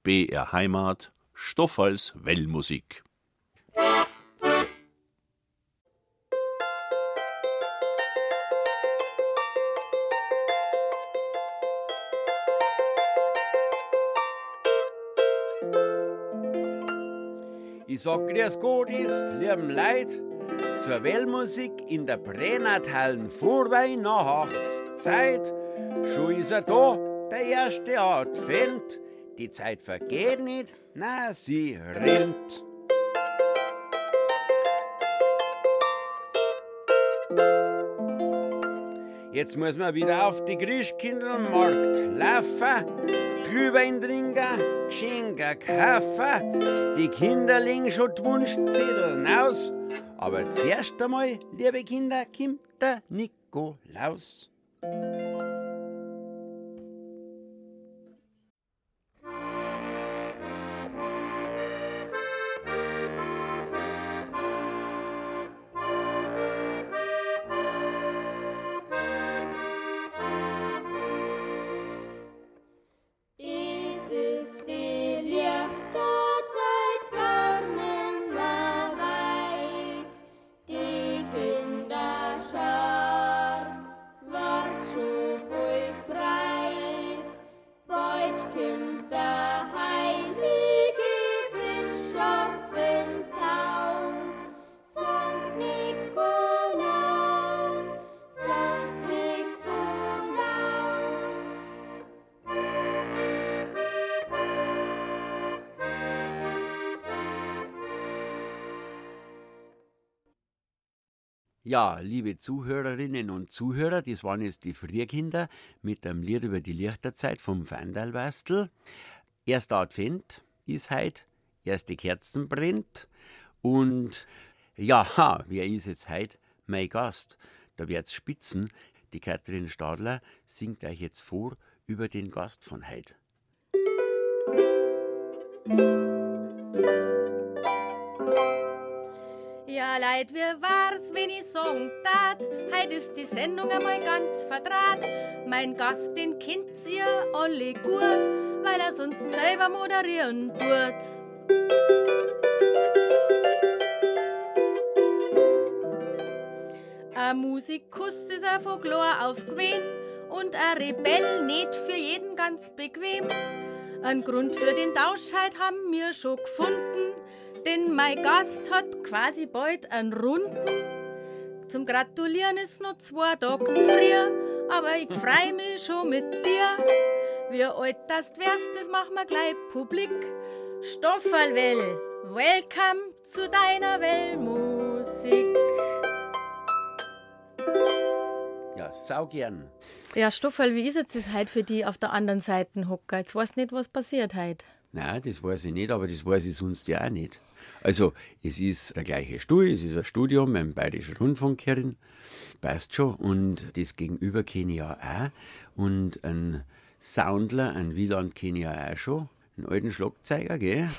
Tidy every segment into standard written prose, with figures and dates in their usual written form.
BR Heimat, Stoffels Wellmusik. Ich sag grüß Gott, lieben Leid, zur Wellmusik in der Brennerthallen Vorweihnachtszeit. Schon ist er da, der erste Advent. Die Zeit vergeht nicht, na sie rennt. Jetzt muss man wieder auf die Christkindlmarkt laufen, Glühwein trinken, Geschenke kaufen. Die Kinder legen schon die Wunschzettel aus. Aber zuerst einmal, liebe Kinder, kommt der Nikolaus. Ja, liebe Zuhörerinnen und Zuhörer, das waren jetzt die Frierkinder mit einem Lied über die Lichterzeit vom Vandalwastel. Erster Advent ist heute, erste Kerzen brennt und ja, wer ist jetzt heute mein Gast? Da wird's spitzen. Die Katrin Stadler singt euch jetzt vor über den Gast von heute. Ja, Leid, wie war's, wenn ich sagen tat? Heut ist die Sendung einmal ganz verdraht. Mein Gast, den kennt ihr alle gut, weil er sonst selber moderieren tut. Ein Musikus ist er von klar auf gewesen und ein Rebell nicht für jeden ganz bequem. Ein Grund für den Tausch heut haben wir schon gefunden, denn mein Gast hat quasi bald einen Runden. Zum Gratulieren ist noch 2 Tage zu früh, aber ich freu mich schon mit dir. Wie alt das wärst, das machen wir gleich publik. Stofferlwell, welcome zu deiner Wellmusik. Ja, sau gern. Ja, Stofferl, wie ist jetzt das heute für die auf der anderen Seite hocken? Jetzt weißt du nicht, was passiert heute. Nein, das weiß ich nicht, aber das weiß ich sonst ja auch nicht. Also, es ist der gleiche Stuhl, es ist ein Studium beim Bayerischen Rundfunk, passt schon. Und das Gegenüber kenne ich ja auch. Und ein Soundler, ein Wieland kenne ich ja auch schon. Einen alten Schlagzeuger, gell?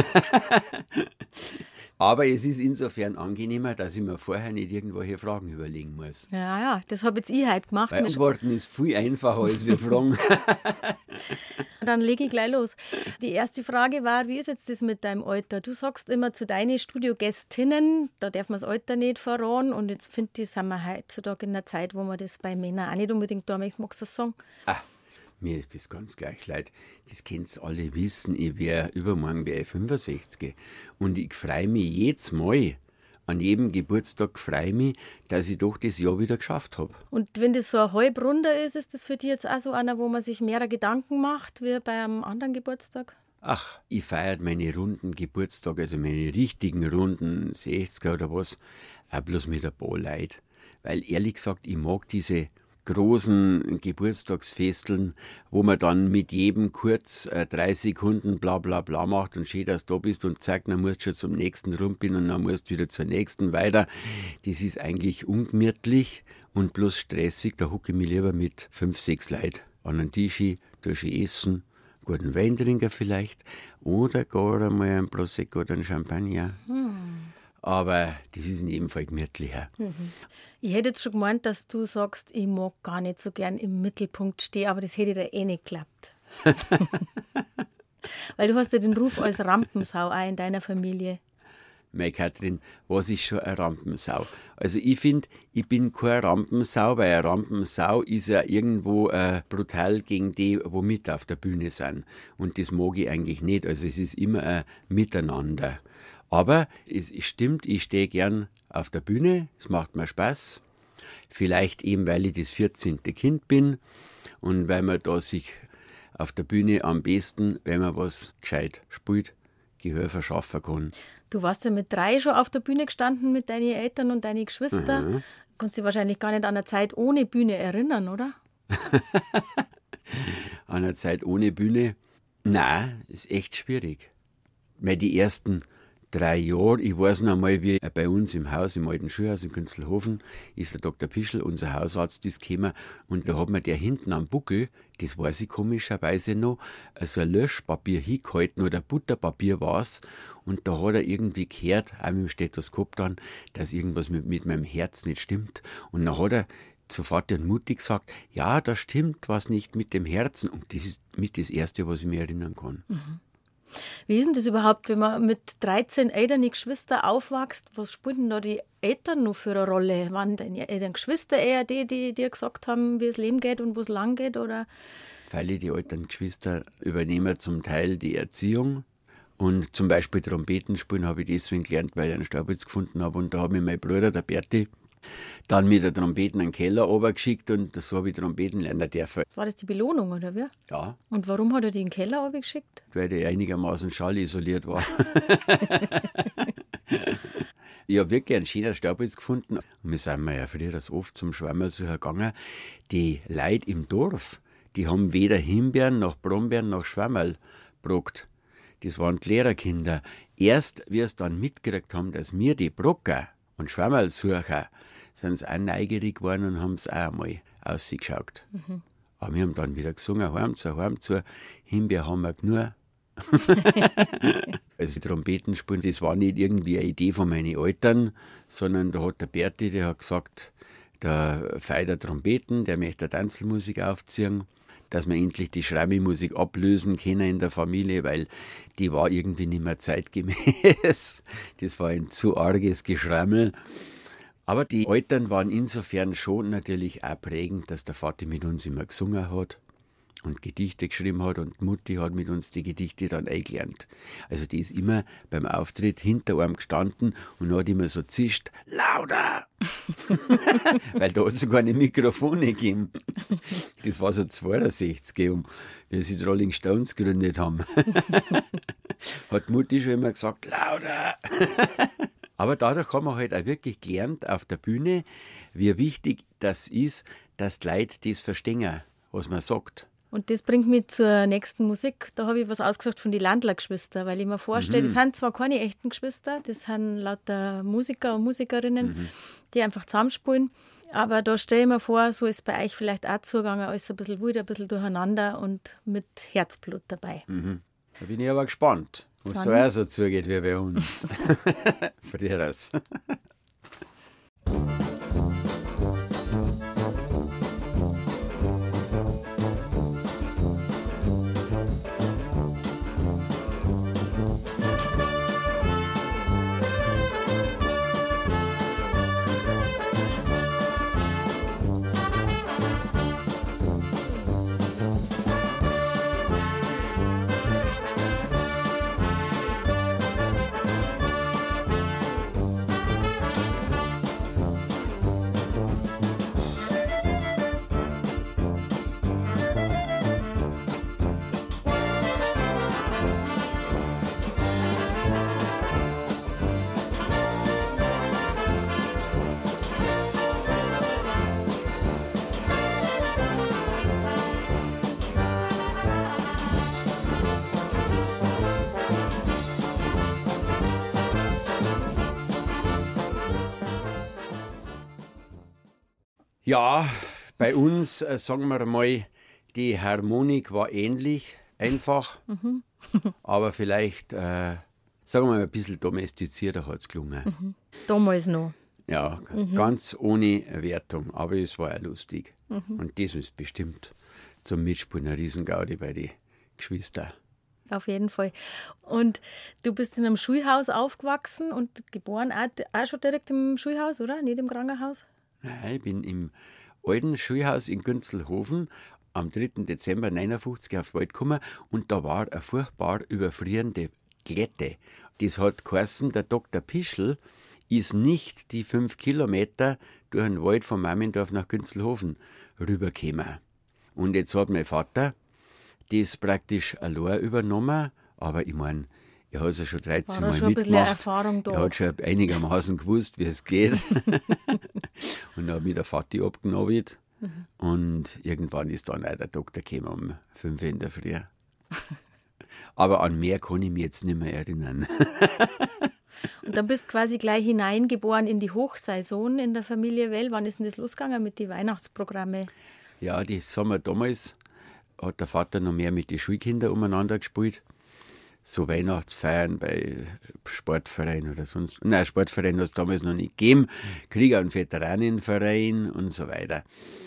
Aber es ist insofern angenehmer, dass ich mir vorher nicht irgendwelche Fragen überlegen muss. Ja, das habe jetzt ich heute gemacht. Weil Antworten ist viel einfacher als wir Fragen. Dann lege ich gleich los. Die erste Frage war, wie ist jetzt das mit deinem Alter? Du sagst immer zu deinen Studiogästinnen, da darf man das Alter nicht verraten. Und jetzt finde ich, sind wir heutzutage in einer Zeit, wo man das bei Männern auch nicht unbedingt tun möchte. Magst du das sagen? Mir ist das ganz gleich leid. Das könnt's alle wissen. Übermorgen wäre ich 65. Und ich freue mich jedes Mal, an jedem Geburtstag freue mich, dass ich doch das Jahr wieder geschafft habe. Und wenn das so ein Halbrunder ist das für dich jetzt auch so einer, wo man sich mehr Gedanken macht, wie bei einem anderen Geburtstag? Ach, ich feiere meine runden Geburtstage, also meine richtigen runden 60er oder was, auch bloß mit ein paar Leuten. Weil ehrlich gesagt, ich mag diese großen Geburtstagsfesteln, wo man dann mit jedem kurz 3 Sekunden bla bla bla macht und schön, dass du da bist und zack, dann musst du schon zum nächsten Rumpin und dann musst du wieder zur nächsten weiter. Das ist eigentlich ungemütlich und bloß stressig, da hocke ich mich lieber mit 5, 6 Leuten an einen Tisch, tue essen, guten Wein trinken vielleicht oder gar einmal ein Prosecco oder ein Champagner. Aber das ist in jedem Fall gemütlicher. Ich hätte jetzt schon gemeint, dass du sagst, ich mag gar nicht so gern im Mittelpunkt stehen, aber das hätte dir nicht geklappt. Weil du hast ja den Ruf als Rampensau auch in deiner Familie. Meine Kathrin, was ist schon eine Rampensau? Also ich finde, ich bin keine Rampensau, weil eine Rampensau ist ja irgendwo brutal gegen die, wo mit auf der Bühne sind. Und das mag ich eigentlich nicht. Also es ist immer ein Miteinander. Aber es stimmt, ich stehe gern auf der Bühne, es macht mir Spaß. Vielleicht eben, weil ich das 14. Kind bin und weil man da sich auf der Bühne am besten, wenn man was gescheit spielt, Gehör verschaffen kann. Du warst ja mit 3 schon auf der Bühne gestanden mit deinen Eltern und deinen Geschwistern. Du kannst dich wahrscheinlich gar nicht an eine Zeit ohne Bühne erinnern, oder? An eine Zeit ohne Bühne? Nein, ist echt schwierig. Weil die ersten 3 Jahre, ich weiß noch mal, wie bei uns im Haus, im alten Schulhaus in Künzelhofen, ist der Dr. Pischl, unser Hausarzt, ist gekommen und da hat mir der hinten am Buckel, das weiß ich komischerweise noch, so ein Löschpapier hingehalten oder Butterpapier war's und da hat er irgendwie gehört, auch mit dem Stethoskop dann, dass irgendwas mit meinem Herz nicht stimmt und dann hat er sofort und mutig gesagt, ja, da stimmt was nicht mit dem Herzen und das ist mit das Erste, was ich mir erinnern kann. Wie ist denn das überhaupt, wenn man mit 13 älteren Geschwistern aufwächst? Was spielen denn da die Eltern noch für eine Rolle? Waren deine älteren Geschwister eher die dir gesagt haben, wie das Leben geht und wo es lang geht? Oder? Weil die älteren Geschwister übernehmen zum Teil die Erziehung. Und zum Beispiel Trompeten spielen habe ich deswegen gelernt, weil ich einen Staubitz gefunden habe. Und da habe ich mein Bruder, der Berti, dann mit der Trompeten in den Keller runtergeschickt und so habe ich Trompeten lernen dürfen. War das die Belohnung, oder wie? Ja. Und warum hat er die in den Keller runtergeschickt? Weil der einigermaßen schallisoliert war. Ich habe wirklich einen schönen Staubitz gefunden. Und wir sind ja früher das oft zum Schwammersucher gegangen. Die Leute im Dorf, die haben weder Himbeeren noch Brombeeren noch Schwammerl gebrockt. Das waren die Lehrerkinder. Erst, wie es dann mitgekriegt haben, dass wir die Brocker und Schwammerlsucher, sind sie auch neugierig geworden und haben es auch einmal ausgeschaut. Aber wir haben dann wieder gesungen, heim zu, Himbeer haben wir genug. Also Trompeten spielen, das war nicht irgendwie eine Idee von meinen Eltern, sondern da hat der Berti, der hat gesagt, der Feider Trompeten, der möchte Tanzelmusik aufziehen, dass wir endlich die Schrammi-Musik ablösen können in der Familie, weil die war irgendwie nicht mehr zeitgemäß. Das war ein zu arges Geschrammel. Aber die Eltern waren insofern schon natürlich auch prägend, dass der Vater mit uns immer gesungen hat und Gedichte geschrieben hat und Mutti hat mit uns die Gedichte dann eingelernt. Also die ist immer beim Auftritt hinter einem gestanden und hat immer so zischt, lauter! Weil da hat es sogar keine Mikrofone gegeben. Das war so 62, wie sie die Rolling Stones gegründet haben. Hat Mutti schon immer gesagt, lauter! Aber dadurch haben wir halt auch wirklich gelernt auf der Bühne, wie wichtig das ist, dass die Leute das verstehen, was man sagt. Und das bringt mich zur nächsten Musik. Da habe ich was ausgesucht von den Landlergeschwister, weil ich mir vorstelle, das sind zwar keine echten Geschwister, das sind lauter Musiker und Musikerinnen, die einfach zusammenspielen. Aber da stelle ich mir vor, so ist bei euch vielleicht auch zugegangen, alles ein bisschen wild, ein bisschen durcheinander und mit Herzblut dabei. Da bin ich aber gespannt, was da auch so zugeht wie bei uns. Für dich das. Ja, bei uns, sagen wir mal, die Harmonik war ähnlich, einfach, aber vielleicht, sagen wir mal, ein bisschen domestizierter hat es gelungen. Damals noch. Ja, ganz ohne Wertung, aber es war ja lustig. Und das ist bestimmt zum Mitspielen eine Riesengaudi bei den Geschwistern. Auf jeden Fall. Und du bist in einem Schulhaus aufgewachsen und geboren, auch schon direkt im Schulhaus, oder? Nicht im Krankenhaus? Nein, ich bin im alten Schulhaus in Günzelhofen am 3. Dezember 1959 auf die Welt gekommen und da war eine furchtbar überfrierende Glätte. Das hat geheißen, der Dr. Pischl ist nicht die 5 Kilometer durch den Wald von Mammendorf nach Günzelhofen rübergekommen. Und jetzt hat mein Vater das praktisch allein übernommen, aber ich meine, er hat es ja schon 13 Mal schon mitgemacht. Erfahrung da. Er hat schon einigermaßen gewusst, wie es geht. Und dann habe ich der Vati abgenommen. Und irgendwann ist dann auch der Doktor gekommen um 5 Uhr in der Früh. Aber an mehr kann ich mich jetzt nicht mehr erinnern. Und dann bist du quasi gleich hineingeboren in die Hochsaison in der Familie Well. Wann ist denn das losgegangen mit den Weihnachtsprogrammen? Ja, das haben wir damals, hat der Vater noch mehr mit den Schulkindern umeinander gespielt. So Weihnachtsfeiern bei Sportvereinen oder sonst. Nein, Sportverein hat es damals noch nicht gegeben. Krieger- und Veteranenverein und so weiter.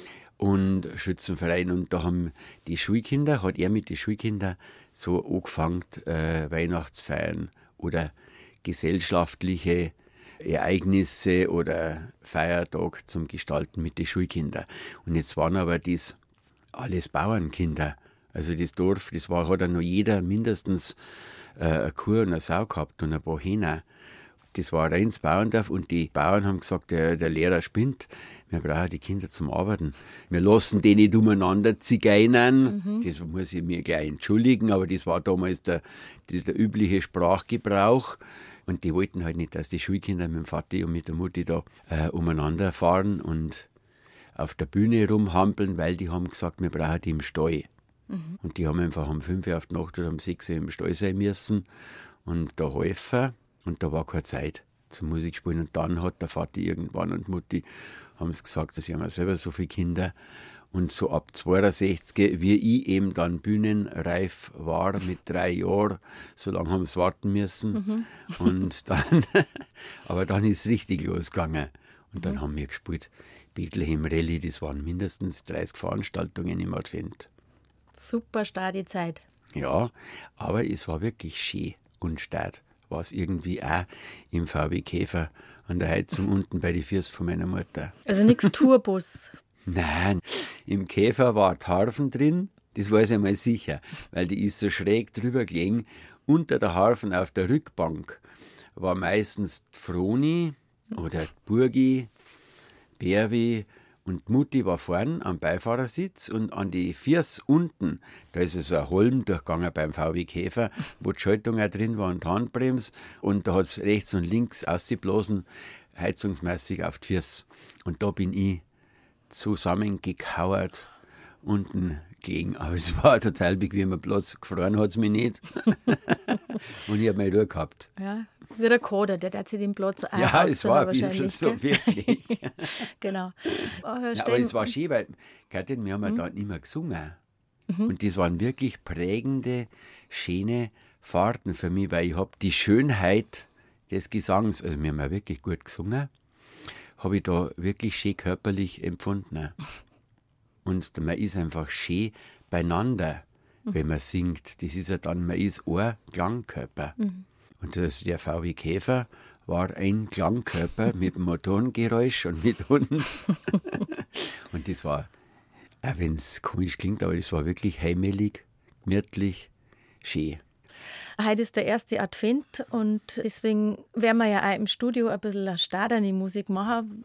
Und Schützenverein. Und da haben die Schulkinder, hat er mit den Schulkindern so angefangen, Weihnachtsfeiern oder gesellschaftliche Ereignisse oder Feiertag zum Gestalten mit den Schulkindern. Und jetzt waren aber das alles Bauernkinder. Also das Dorf, hat ja noch jeder mindestens eine Kuh und eine Sau gehabt und ein paar Hähner. Das war ein reines Bauerndorf und die Bauern haben gesagt, der Lehrer spinnt, wir brauchen die Kinder zum Arbeiten. Wir lassen die nicht umeinander zigeinern. Das muss ich mir gleich entschuldigen, aber das war damals der übliche Sprachgebrauch. Und die wollten halt nicht, dass die Schulkinder mit dem Vati und mit der Mutti da umeinander fahren und auf der Bühne rumhampeln, weil die haben gesagt, wir brauchen die im Stall. Und die haben einfach um 5 Uhr auf die Nacht oder um 6 Uhr im Stall sein müssen und da helfen. Und da war keine Zeit zum Musikspielen. Und dann hat der Vati irgendwann und die Mutti haben es gesagt, sie haben ja selber so viele Kinder. Und so ab 62, wie ich eben dann bühnenreif war mit 3 Jahren, so lange haben sie warten müssen. Und dann, aber dann ist es richtig losgegangen. Und dann haben wir gespielt Bethlehem Rallye, das waren mindestens 30 Veranstaltungen im Advent. Super starke Zeit. Ja, aber es war wirklich schön und stark. War es irgendwie auch im VW Käfer an der Heizung unten bei den Füßen von meiner Mutter. Also nichts Tourbus. Nein, im Käfer war die Harfen drin, das weiß ich mal sicher, weil die ist so schräg drüber gelegen. Unter der Harfen auf der Rückbank war meistens die Froni oder die Burgi, Berwi und die Mutti war vorn am Beifahrersitz und an die Füße unten, da ist so ein Holm durchgegangen beim VW Käfer, wo die Schaltung auch drin war und die Handbremse und da hat es rechts und links ausgeblasen, heizungsmäßig auf die Füße. Und da bin ich zusammengekauert unten gelegen. Aber es war ein total bequemer Platz. Gefroren hat es mich nicht. Und ich habe meine Ruhe gehabt. Ja, wie der Kader, der hat sich den Platz auch ja, es war ein bisschen so, wirklich. Genau. Aber es war schön, weil, Kathrin, wir haben ja dann immer gesungen. Und das waren wirklich prägende, schöne Fahrten für mich, weil ich habe die Schönheit des Gesangs, also wir haben ja wirklich gut gesungen, habe ich da wirklich schön körperlich empfunden. Und man ist einfach schön beieinander, wenn man singt. Das ist ja dann, man ist ein Klangkörper. Und der VW Käfer war ein Klangkörper mit Motorengeräusch und mit uns. Und das war, auch wenn es komisch klingt, aber das war wirklich heimelig, gemütlich, schön. Heute ist der erste Advent und deswegen werden wir ja auch im Studio ein bisschen staderne Musik machen.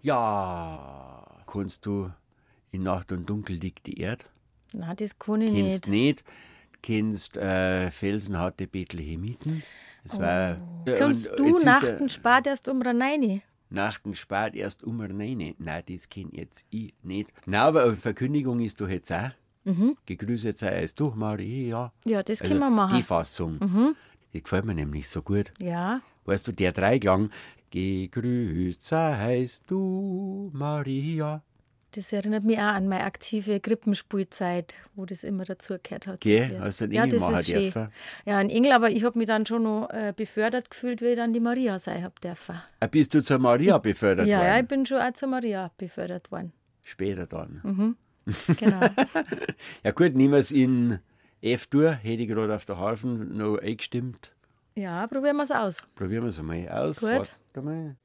Ja, kannst du in Nacht und Dunkel liegt die Erde? Nein, das kann ich Kennst nicht. Kennst felsenharte Bethlehemiten? Das war, Kannst und du jetzt ist Nachten spart erst um rein? Nachten spart erst um rein. Nein, das kenn jetzt ich nicht. Nein, aber eine Verkündigung ist doch jetzt auch. Gegrüßet seist du, Maria. Ja, das können wir machen. Die Fassung. Die gefällt mir nämlich so gut. Ja. Weißt du, der Dreiklang. Gegrüßt seist du, Maria. Das erinnert mich auch an meine aktive Krippenspielzeit, wo das immer dazugehört hat. Gell, hast du einen Engel machen dürfen? Ja, ein Engel, aber ich habe mich dann schon noch befördert gefühlt, wie ich dann die Maria sein habe dürfen. Bist du zur Maria befördert worden? Ja, ich bin schon auch zur Maria befördert worden. Später dann. Genau. Ja gut, nehmen wir es in F-Dur hätte ich gerade auf der Harfen noch eingestimmt. Ja, probieren wir es aus. Probieren wir es einmal aus. Gut. Warte mal.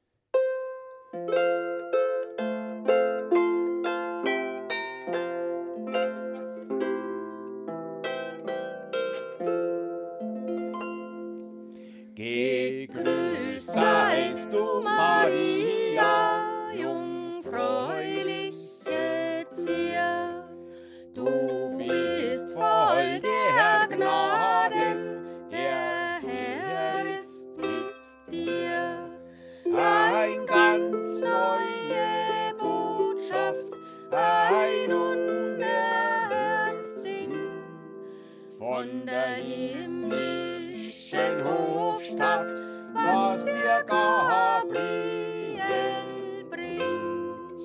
Gegrüßt seist du, Maria, jungfräuliche Zier. Du bist voll der Gnaden, der Herr ist mit dir. Ein ganz neue Botschaft, ein unerhörtes Ding von der himmlischen Hofstadt, was dir Gabriel bringt.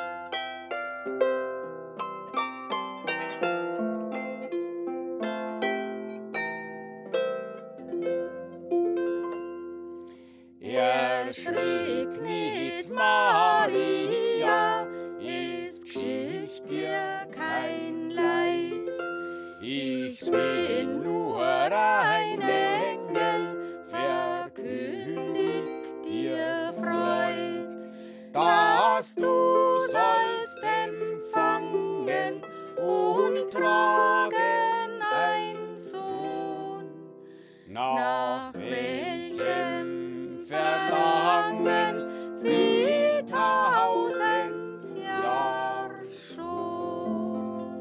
Erschrick nicht, Maria, es geschieht dir kein Leid. Ich bin nur ein Engel, verkündigt dir Freud, dass du sollst empfangen und tragen ein Sohn, nach welchem Verlangen viel 1000 Jahr schon.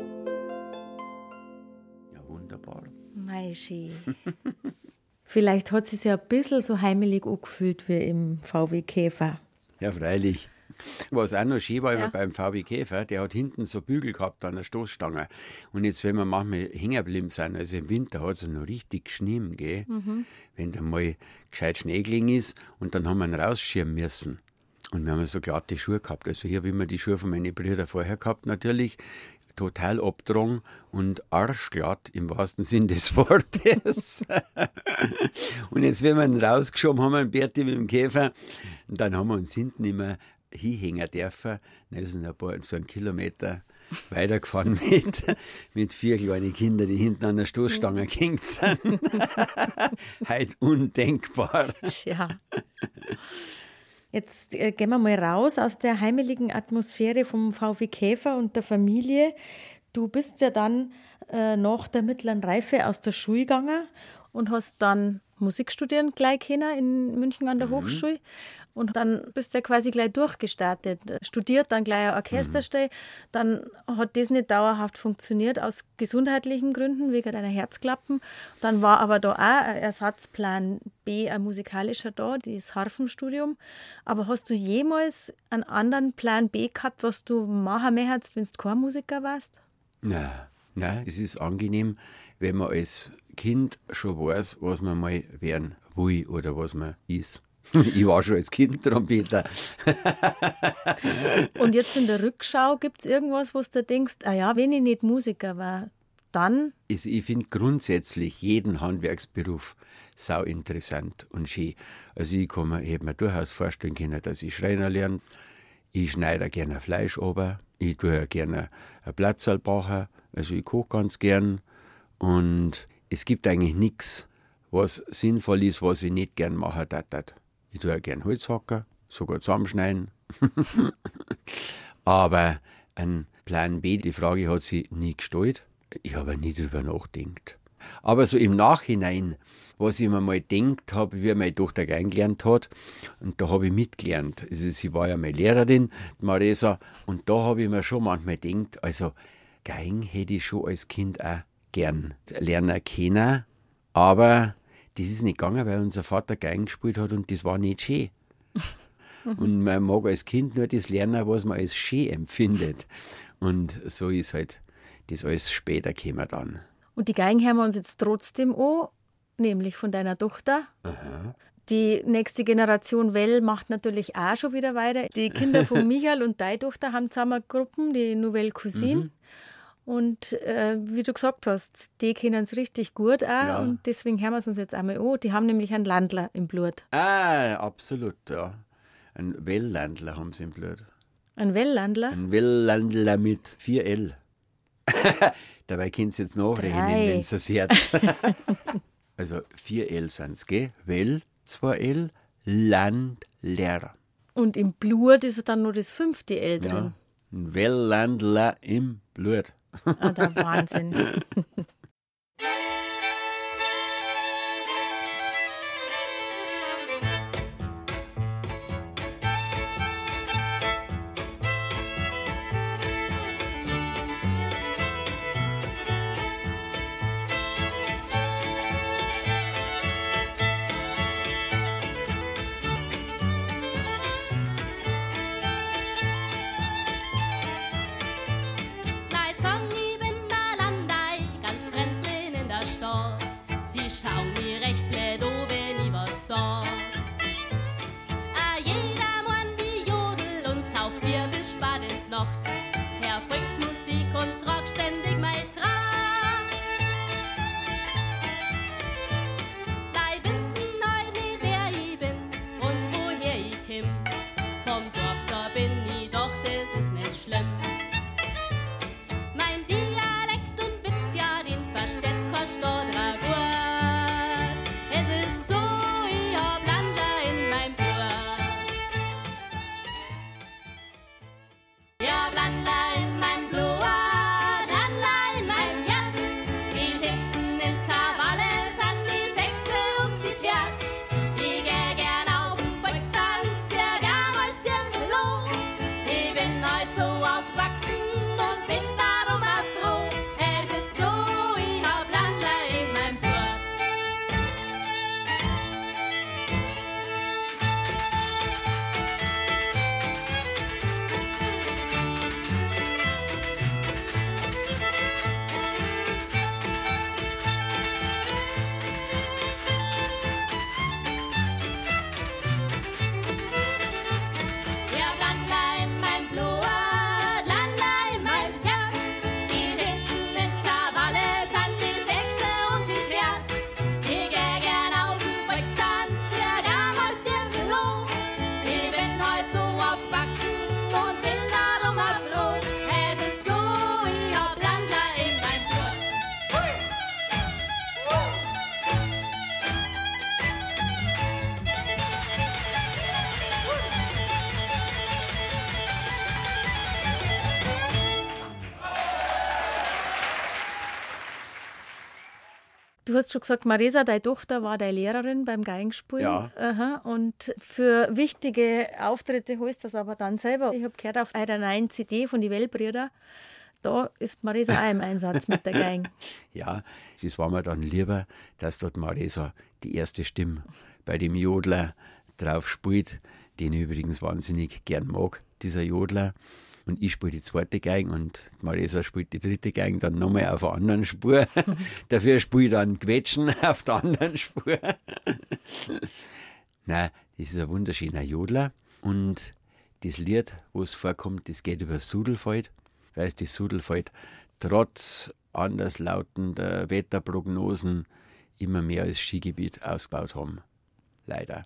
Ja, wunderbar. Meishi. Vielleicht hat sie sich ein bisschen so heimelig angefühlt wie im VW Käfer. Ja, freilich. Was auch noch schön war, Ja. immer beim VW Käfer, der hat hinten so Bügel gehabt an der Stoßstange. Und jetzt, wenn wir manchmal hängen geblieben sind, also im Winter hat es noch richtig geschnien, gell? Wenn da mal gescheit Schnee gelegen ist und dann haben wir ihn rausschirmen müssen. Und wir haben so glatte Schuhe gehabt. Also hier habe ich immer die Schuhe von meinen Brüdern vorher gehabt, natürlich. Total abgetragen und arschglatt im wahrsten Sinn des Wortes. Und jetzt, wenn wir ihn rausgeschoben haben, einen Berti mit dem Käfer, und dann haben wir uns hinten immer hinhängen dürfen. Dann sind so einen Kilometer weitergefahren mit 4 kleinen Kindern, die hinten an der Stoßstange gehängt sind. Heute undenkbar. Tja. Jetzt gehen wir mal raus aus der heimeligen Atmosphäre vom VW Käfer und der Familie. Du bist ja dann nach der mittleren Reife aus der Schule gegangen und hast dann Musik studieren gleich können in München an der Hochschule. Und dann bist du ja quasi gleich durchgestartet. Studiert, dann gleich ein Orchesterstelle. Dann hat das nicht dauerhaft funktioniert aus gesundheitlichen Gründen, wegen deiner Herzklappen. Dann war aber da auch ein Ersatzplan B, ein musikalischer da, das Harfenstudium. Aber hast du jemals einen anderen Plan B gehabt, was du machen möchtest, wenn du kein Musiker warst? Nein, es ist angenehm, wenn man als Kind schon weiß, was man mal werden will oder was man ist. Ich war schon als Kind Trompeter. Und jetzt in der Rückschau, gibt es irgendwas, wo du denkst, ah ja, wenn ich nicht Musiker war, dann? Ich finde grundsätzlich jeden Handwerksberuf sau interessant und schön. Also ich hätte mir durchaus vorstellen können, dass ich Schreiner lerne. Ich schneide gerne Fleisch runter. Ich tue gerne ein Platzerl backen. Also ich koche ganz gern. Und es gibt eigentlich nichts, was sinnvoll ist, was ich nicht gern machen darf. Ich tue auch gern Holz hacken, sogar zusammenschneiden. Aber ein Plan B, die Frage hat sich nie gestellt. Ich habe nie drüber nachgedacht. Aber so im Nachhinein, was ich mir mal gedacht habe, wie meine Tochter Geige gelernt hat, und da habe ich mitgelernt. Also sie war ja meine Lehrerin, die Marisa, und da habe ich mir schon manchmal gedacht, also Geigen hätte ich schon als Kind auch gern lernen können, aber das ist nicht gegangen, weil unser Vater Geigen gespielt hat und das war nicht schön. Und man mag als Kind nur das lernen, was man als schön empfindet. Und so ist halt das alles später gekommen dann. Und die Geigen hören wir uns jetzt trotzdem an, nämlich von deiner Tochter. Aha. Die nächste Generation Well macht natürlich auch schon wieder weiter. Die Kinder von Michael und deine Tochter haben zusammen Gruppen, die Nouvelle Cousine. Und wie du gesagt hast, die kennen es richtig gut auch. Ja. Und deswegen hören wir es uns jetzt einmal an. Die haben nämlich einen Landler im Blut. Ah, absolut, ja. Ein Welllandler haben sie im Blut. Ein Well-Landler? Ein Welllandler mit 4L. Dabei könnt ihr jetzt nachrechnen, 3. wenn ihr es hört. Also 4 L sind es, gell? Well, 2 L, Landler. Und im Blut ist dann nur das 5. L drin. Ja, ein Wellandler im Blut. Ah, der Wahnsinn. Du hast schon gesagt, Marisa, deine Tochter war deine Lehrerin beim Geigenspielen. Ja. Aha. Und für wichtige Auftritte holst du das aber dann selber. Ich habe gehört auf einer neuen CD von die Wellbrüder, da ist Marisa auch im Einsatz mit der Geige. Ja, es war mir dann lieber, dass dort Marisa die erste Stimme bei dem Jodler drauf spielt, den ich übrigens wahnsinnig gern mag, dieser Jodler. Und ich spiele die zweite Geige und Marisa spielt die dritte Geige dann nochmal auf einer anderen Spur. Dafür spiele ich dann Quetschen auf der anderen Spur. Nein, das ist ein wunderschöner Jodler. Und das Lied, wo es vorkommt, das geht über Sudelfeld, weil es das Sudelfeld trotz anderslautender Wetterprognosen immer mehr als Skigebiet ausgebaut haben. Leider.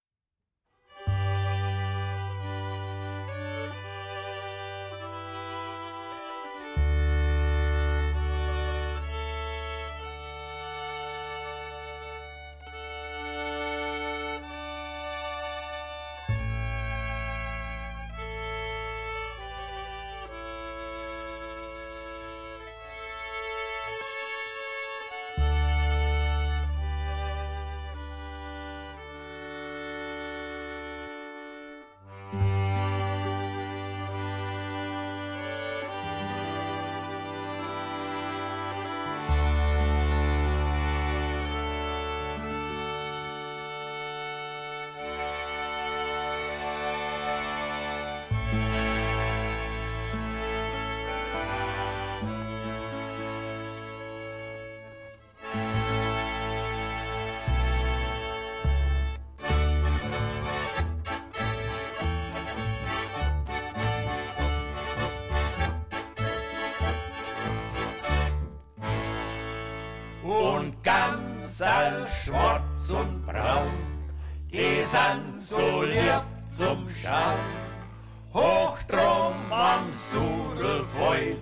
Und ganz all schwarz und braun, die sind so lieb zum Schauen. Hoch drum am Sudelfeld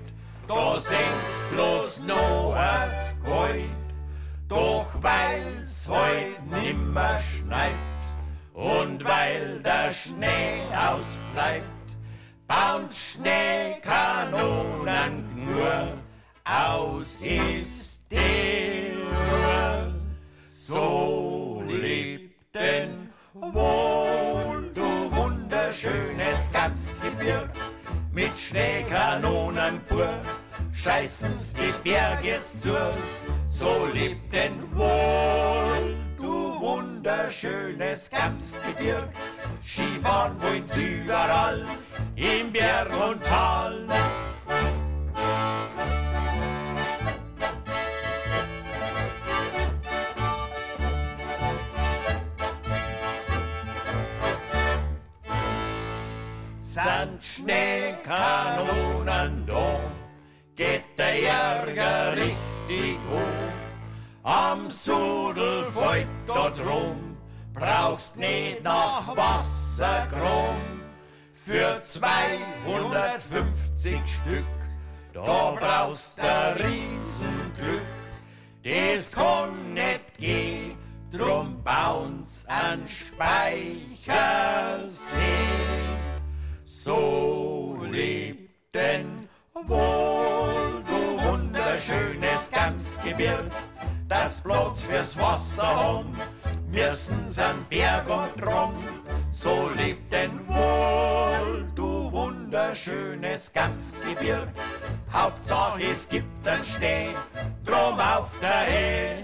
da sind's bloß noch as Gold. Doch weil's heut nimmer schneit und weil der Schnee ausbleibt, baut Schneekanonen nur aus ist die Ruhr. So lebt denn wohl, du wunderschönes Gamsgebirg, mit Schneekanonen pur, scheißen's die Berge jetzt zu. So lebt denn wohl, du wunderschönes Gamsgebirg, Skifahren wollen's überall, im Berg und Tal. Sind Schneekanonen da, geht der Ärger richtig hoch. Am Sudel fällt da drum, brauchst nicht nach Wasserkram. Für 250 Stück, da brauchst ein Riesenglück. Das kann nicht gehen, drum bauen's an Speichersee. So lebt denn wohl, du wunderschönes Gamsgebirg, das Platz fürs Wasser haben, müssen's an Berg und drum. So lebt denn wohl, du wunderschönes Gamsgebirg, Hauptsache es gibt den Schnee, drum auf der Höhe.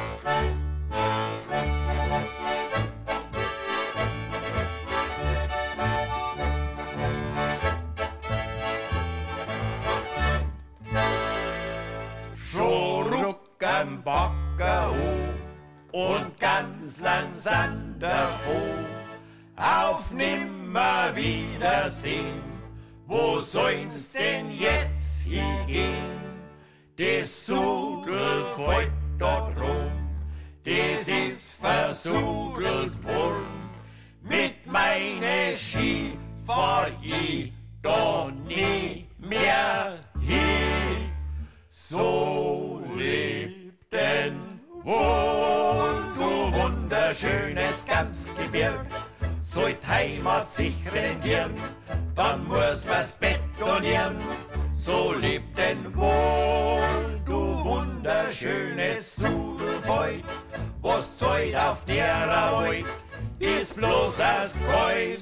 Am Backer und ganz langsam davon, auf Nimmerwiedersehen, wo soll's denn jetzt hingehen? Das Sudel fällt da drum, das ist versudelt worden, mit meine Ski fahr ich da nie mehr hin. So lebt denn wohl, du wunderschönes Gamsgebirg, sollt Heimat sich rentieren, dann muss man's betonieren. So lebt denn wohl, du wunderschönes Sudelfeut, was zahlt auf der Heut, ist bloß as Gold.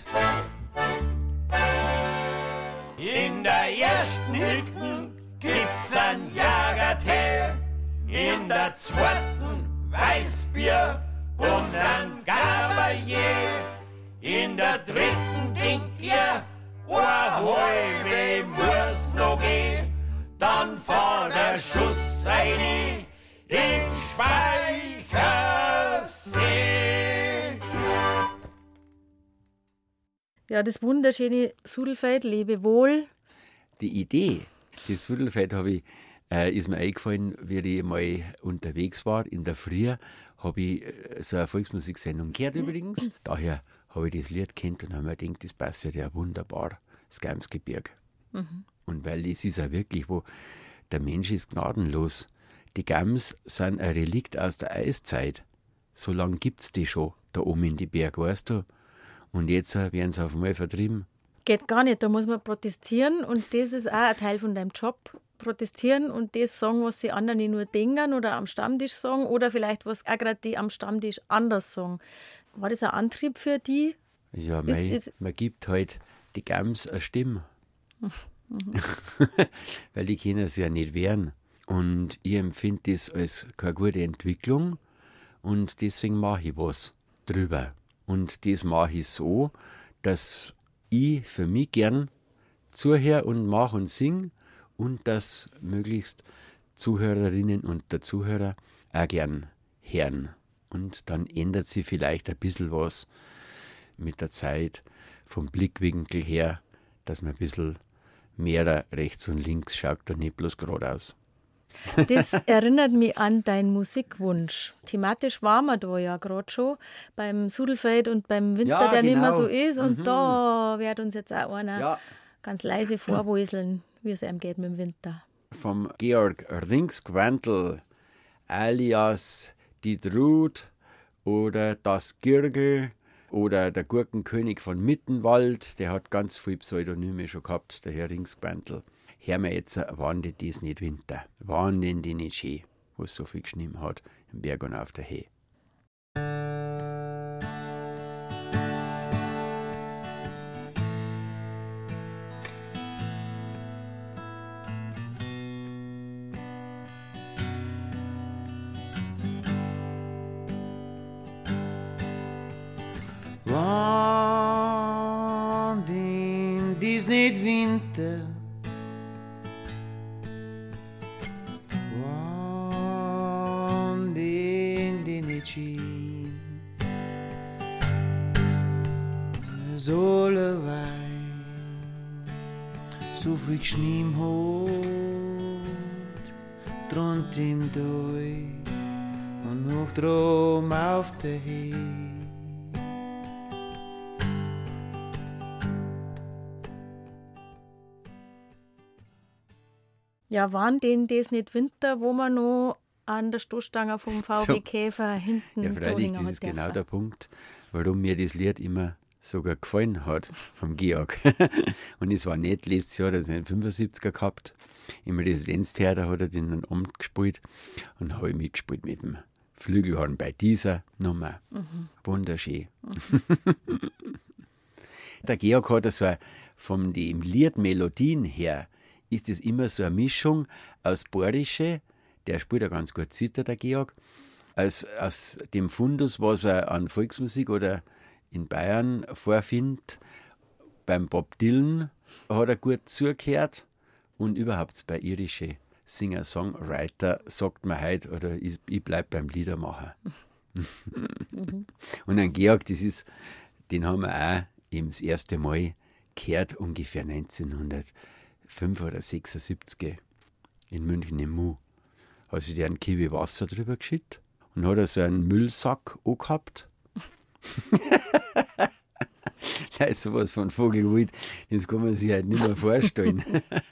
In der ersten Hütten gibt's ein Jagertee, in der zweiten Weißbier und ein Gabalier, in der dritten denkt ihr, halbe muss noch gehen, dann fahr der Schuss rein in Speichersee. Ja, das wunderschöne Sudelfeld, lebe wohl. Die Idee, das Sudelfeld ist mir eingefallen, wie ich mal unterwegs war. In der Früh habe ich so eine Volksmusiksendung gehört übrigens. Daher habe ich das Lied kennt und habe mir gedacht, das passt ja wunderbar, das Gamsgebirg. Und weil es ist ja wirklich, wo der Mensch ist gnadenlos. Die Gams sind ein Relikt aus der Eiszeit. So lange gibt es die schon, da oben in die Berg, weißt du. Und jetzt werden sie auf einmal vertrieben. Geht gar nicht, da muss man protestieren und das ist auch ein Teil von deinem Job. Protestieren und das sagen, was die anderen nicht nur denken oder am Stammtisch sagen oder vielleicht was auch gerade die am Stammtisch anders sagen. War das ein Antrieb für die? Ja, man gibt halt die Gams eine Stimme. Weil die können es ja nicht wehren. Und ich empfinde das als keine gute Entwicklung und deswegen mache ich was drüber. Und das mache ich so, dass ich für mich gern zuhöre und mache und singe und dass möglichst Zuhörerinnen und der Zuhörer auch gern hören. Und dann ändert sich vielleicht ein bisschen was mit der Zeit vom Blickwinkel her, dass man ein bisschen mehr rechts und links schaut und nicht bloß geradeaus. Das erinnert mich an deinen Musikwunsch. Thematisch waren wir da ja gerade schon beim Sudelfeld und beim Winter, ja, der genau. nicht mehr so ist. Und da wird uns jetzt auch einer ganz leise vorwäseln, wie es einem geht mit dem Winter. vom Georg Ringsquantl alias die Trud oder das Girgel oder der Gurkenkönig von Mittenwald, der hat ganz viele Pseudonyme schon gehabt, der Herr Ringsquantl. Hören wir jetzt, waren die das nicht Winter? Waren denn die nicht schön, wo es so viel geschnien hat, im Berg und auf der Höhe? Waren denn dies nicht Winter? Waren denn die nicht schön? So alleweil, so viel geschnien hat, drunter im Tal und noch drum auf der Höhe. Ja, waren denn das nicht Winter, wo man noch an der Stoßstange vom VW Käfer hinten... Ja, freilich, das ist genau der Punkt, warum mir das Lied immer sogar gefallen hat, vom Georg. Und es war nicht letztes Jahr, das hat einen 75er gehabt. Im Residenztheater hat er den dann Amt gespielt und habe ich mitgespielt mit dem Flügelhorn bei dieser Nummer. Wunderschön. Der Georg hat so von den Liedmelodien her, ist es immer so eine Mischung aus Bayerische, der spielt ja ganz gut Zither, der Georg, aus dem Fundus, was er an Volksmusik oder in Bayern vorfindet. Beim Bob Dylan hat er gut zugehört und überhaupt bei irische Singer-Songwriter sagt man heute, oder ich bleibe beim Liedermacher. Und ein Georg, den haben wir auch eben das erste Mal gehört, ungefähr 1905 oder 76 in München im Mu. Hat sich der einen Kiwi Wasser drüber geschüttet und hat so einen Müllsack angehabt. Da ist sowas von Vogelwild, das kann man sich halt nicht mehr vorstellen.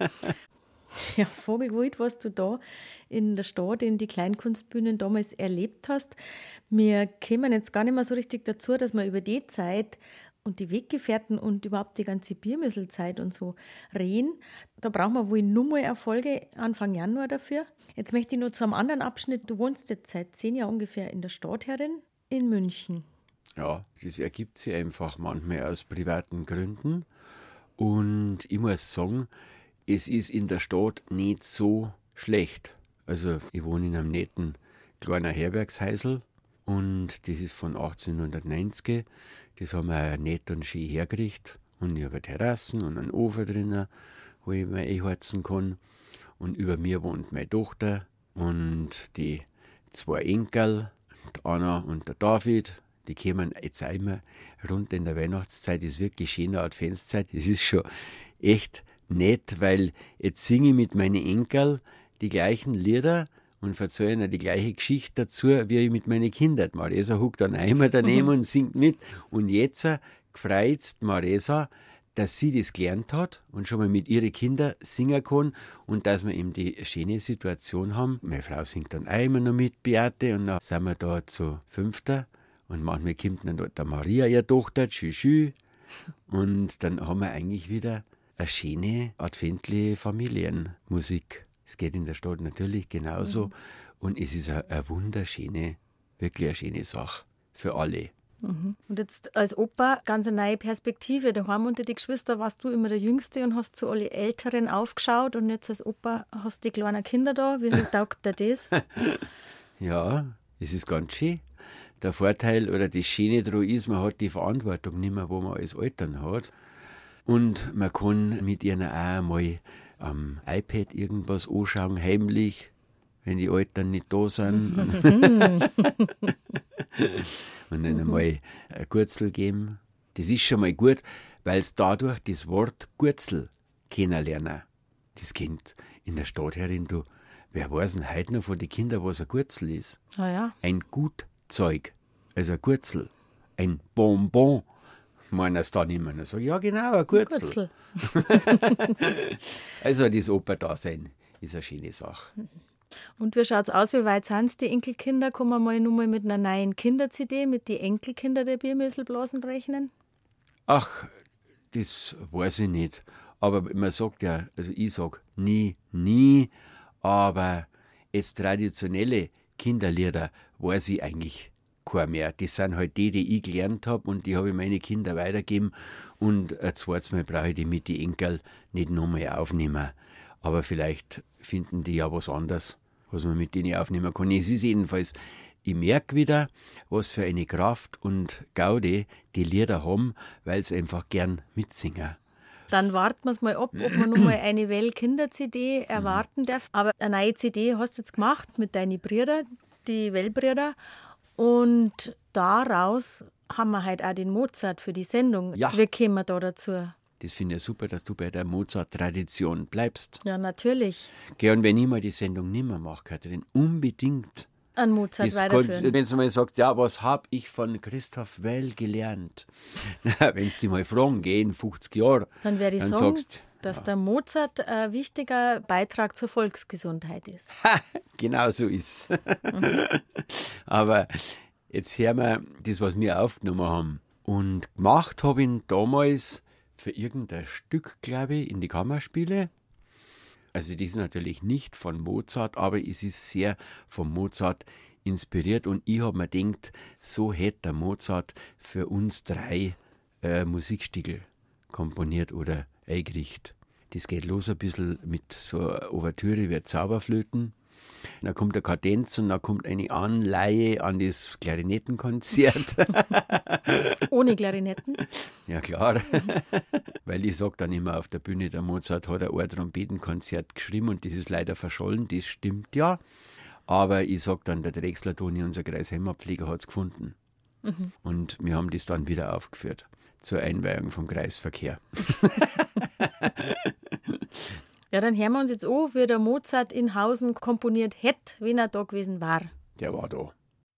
Ja, Vogelwild, was du da in der Stadt, in die Kleinkunstbühnen damals erlebt hast. Wir kämen jetzt gar nicht mehr so richtig dazu, dass wir über die Zeit und die Weggefährten und überhaupt die ganze Biermüsselzeit und so reden. Da brauchen wir wohl nur mal eine Folge Anfang Januar dafür. Jetzt möchte ich noch zu einem anderen Abschnitt. Du wohnst jetzt seit 10 Jahren ungefähr in der Stadtherrin in München. Ja, das ergibt sich einfach manchmal aus privaten Gründen. Und ich muss sagen, es ist in der Stadt nicht so schlecht. Also ich wohne in einem netten kleinen Herbergshausl und das ist von 1890. Das haben wir nett und schön hergerichtet. Und ich habe Terrassen und einen Ofen drinnen, wo ich mir einheizen kann. Und über mir wohnt meine Tochter und die 2 Enkel, die Anna und der David. Die kommen jetzt auch immer rund in der Weihnachtszeit. Das ist wirklich schöne Adventszeit. Das ist schon echt nett, weil jetzt singe ich mit meinen Enkel die gleichen Lieder und erzähle ihnen die gleiche Geschichte dazu, wie ich mit meinen Kindern. Maresa huckt dann einmal daneben und singt mit. Und jetzt gefreut Maresa, dass sie das gelernt hat und schon mal mit ihren Kindern singen kann und dass wir eben die schöne Situation haben. Meine Frau singt dann einmal noch mit, Beate, und dann sind wir da zu 5. Und manchmal kommt dann dort der Maria, ihre Tochter, tschüss. Und dann haben wir eigentlich wieder eine schöne, adventliche Familienmusik. Es geht in der Stadt natürlich genauso. Und es ist eine wunderschöne, wirklich eine schöne Sache für alle. Und jetzt als Opa ganz eine neue Perspektive. Daheim unter die Geschwister warst du immer der Jüngste und hast zu alle Älteren aufgeschaut. Und jetzt als Opa hast du die kleinen Kinder da. Wie taugt dir das? Ja, es ist ganz schön. Der Vorteil oder das Schöne daran ist, man hat die Verantwortung nicht mehr, wo man als Eltern hat. Und man kann mit ihnen auch mal am iPad irgendwas anschauen, heimlich, wenn die Eltern nicht da sind. Und dann einmal ein Gurzel geben. Das ist schon mal gut, weil es dadurch das Wort Gurzel kennenlernen. Das Kind in der Stadtherrin, du, wer weiß denn heute noch von den Kindern, was ein Gurzel ist? Ah ja. Ein Gutzeug, also ein Gurzel, ein Bonbon. Meinen es dann immer noch so, ja genau, ein Gurzel. Gurzel. Also das Operdasein ist eine schöne Sache. Und wie schaut es aus, wie weit sind die Enkelkinder? Kann man mal nur mal mit einer neuen Kinder-CD mit den Enkelkinder der Biermüsselblasen rechnen? Ach, das weiß ich nicht. Aber man sagt ja, also ich sag nie, aber jetzt traditionelle Kinderlieder weiß ich eigentlich kein mehr. Das sind halt die ich gelernt habe und die habe ich meine Kinder weitergegeben. Und ein zweites Mal brauche ich die mit den Enkel nicht nochmal aufnehmen. Aber vielleicht finden die ja was anderes, was man mit denen aufnehmen kann. Es ist jedenfalls, ich merke wieder, was für eine Kraft und Gaudi die Lieder haben, weil sie einfach gern mitsingen. Dann warten wir es mal ab, ob man noch mal eine Well-Kinder-CD erwarten darf. Aber eine neue CD hast du jetzt gemacht mit deinen Brüdern, die Well-Brüder. Und daraus haben wir halt auch den Mozart für die Sendung. Ja. Wie kommen wir da dazu? Das finde ich super, dass du bei der Mozart-Tradition bleibst. Ja, natürlich. Gell, und wenn ich mal die Sendung nicht mehr mache, Katrin, unbedingt. An Mozart weiterführen. Wenn du mal sagst, ja, was habe ich von Christoph Well gelernt? Wenn es die mal fragen, gehen 50 Jahre, Dann werde ich dann sagen, sagst, dass der Mozart ein wichtiger Beitrag zur Volksgesundheit ist. genau so ist. Aber jetzt hören wir das, was wir aufgenommen haben. Und gemacht habe ich ihn damals für irgendein Stück, glaube ich, in die Kammerspiele. Also das ist natürlich nicht von Mozart, aber es ist sehr von Mozart inspiriert. Und ich habe mir gedacht, so hätte der Mozart für uns 3 Musikstücke komponiert oder eingerichtet. Das geht los ein bisschen mit so einer Ouvertüre wie Zauberflöten. Dann kommt eine Kadenz und dann kommt eine Anleihe an das Klarinettenkonzert. Ohne Klarinetten? Ja, klar. Weil ich sage dann immer auf der Bühne, der Mozart hat ein Trompetenkonzert geschrieben und das ist leider verschollen. Das stimmt ja. Aber ich sage dann, der Drechsler Toni, unser Kreisheimatpfleger, hat es gefunden. Und wir haben das dann wieder aufgeführt zur Einweihung vom Kreisverkehr. Ja, dann hören wir uns jetzt an, wie der Mozart in Hausen komponiert hätte, wenn er da gewesen war. Der war da.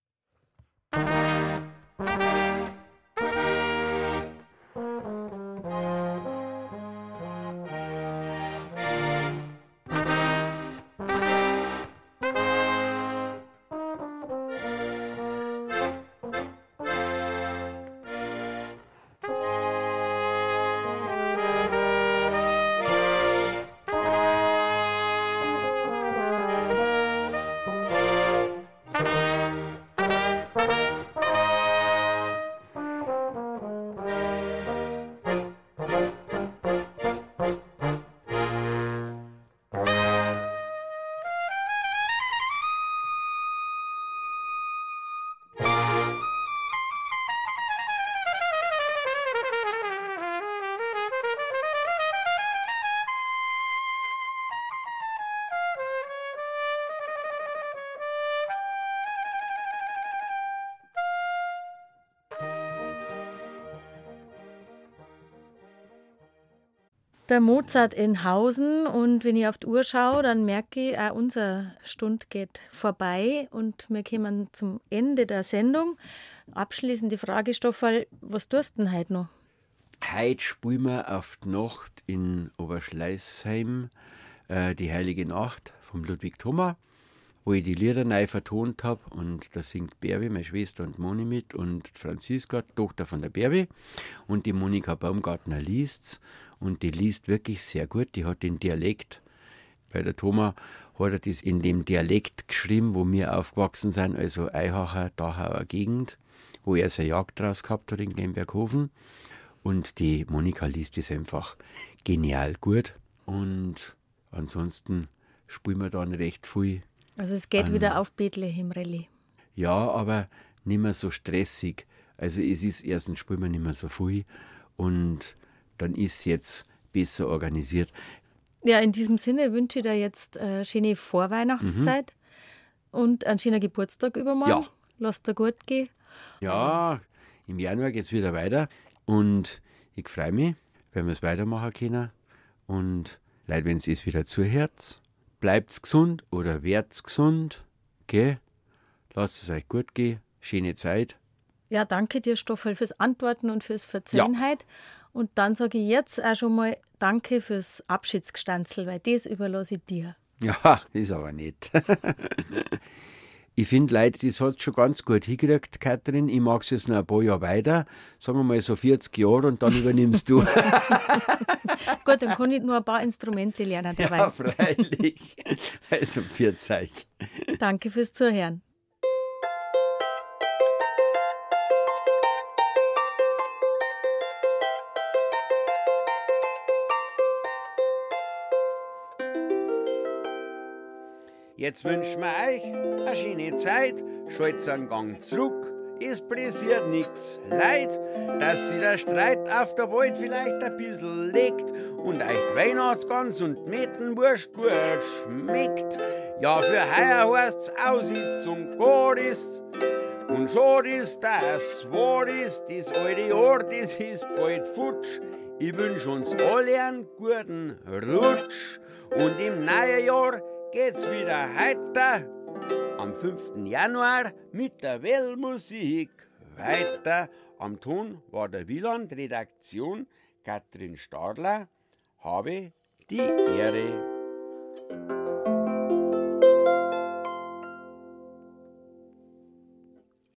Der Mozart in Hausen, und wenn ich auf die Uhr schaue, dann merke ich, auch unsere Stunde geht vorbei und wir kommen zum Ende der Sendung. Abschließend die Frage, Stoffel, was tust du denn heute noch? Heute spielen wir auf die Nacht in Oberschleißheim die Heilige Nacht von Ludwig Thoma, wo ich die Lieder neu vertont habe. Und da singt Bärbe, meine Schwester, und Moni mit und Franziska, Tochter von der Bärbe. Und die Monika Baumgartner liest's. Und die liest wirklich sehr gut. Die hat den Dialekt, weil der Thoma hat er das in dem Dialekt geschrieben, wo wir aufgewachsen sind, also Eihacher, Dachauer Gegend, wo er seine Jagd draus gehabt hat in Glemberghofen. Und die Monika liest das einfach genial gut. Und ansonsten spielen wir dann recht viel. Also es geht wieder auf Bethlehem Rallye. Ja, aber nicht mehr so stressig. Also es ist erstens spielen wir nicht mehr so viel und dann ist es jetzt besser organisiert. Ja, in diesem Sinne wünsche ich dir jetzt eine schöne Vorweihnachtszeit und einen schönen Geburtstag übermorgen. Ja. Lass dir gut gehen. Ja, im Januar geht es wieder weiter und ich freue mich, wenn wir es weitermachen können. Und Leute, wenn es wieder zuhört, bleibt gesund oder werdet gesund. Okay? Lasst es euch gut gehen. Schöne Zeit. Ja, danke dir, Stoffel, fürs Antworten und fürs Verzeihen heute. Und dann sage ich jetzt auch schon mal Danke fürs Abschiedsgestanzel, weil das überlasse ich dir. Ja, ist aber nicht. Ich finde, Leute, das hat schon ganz gut hingekriegt, Katrin. Ich mag es jetzt noch ein paar Jahre weiter. Sagen wir mal so 40 Jahre und dann übernimmst du. Gut, dann kann ich nur ein paar Instrumente lernen dabei. Ja, freilich. Also, 40. Danke fürs Zuhören. Jetzt wünschen wir euch eine schöne Zeit, schalt's einen Gang zurück, es passiert nix. Leid, dass sich der Streit auf der Wald vielleicht ein bisschen legt und euch die Weihnachtsgans und Metenwurst gut schmeckt. Ja, für heuer heißt's aus ist und gut ist und schade ist, dass wahr ist, das alte Jahr, das ist bald futsch. Ich wünsch uns alle einen guten Rutsch und im neuen Jahr geht's wieder weiter, am 5. Januar mit der Wellmusik weiter. Am Ton war der Wieland, Redaktion Katrin Stadler. Habe die Ehre.